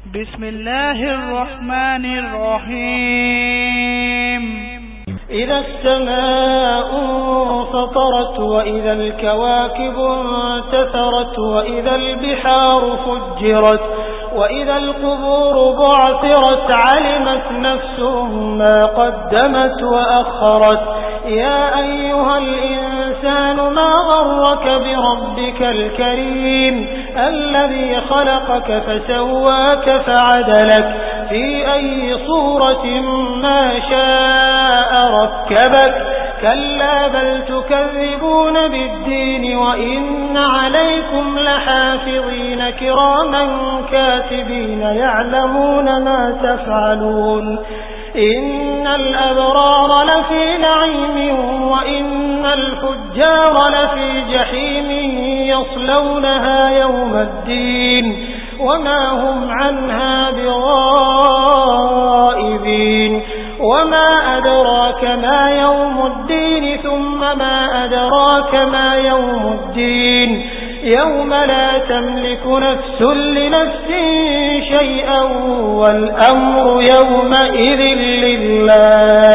بسم الله الرحمن الرحيم إذا السماء انفطرت وإذا الكواكب انتثرت وإذا البحار فجرت وإذا القبور بعثرت علمت نفس ما قدمت وأخرت يا أيها الإنسان ما غرك بربك الكريم الذي خلقك فسواك فعدلك في أي صورة ما شاء ركبك كلا بل تكذبون بالدين وإن عليكم لحافظين كراما كاتبين يعلمون ما تفعلون إن الأبرار لفي نعيم وإن الفجار لفي جحيم يصلونها يوم الدين وما هم عنها بغائبين وما أدراك ما يوم الدين ثم ما أدراك ما يوم الدين يوم لا تملك نفس لنفس شيئا والأمر يومئذ لله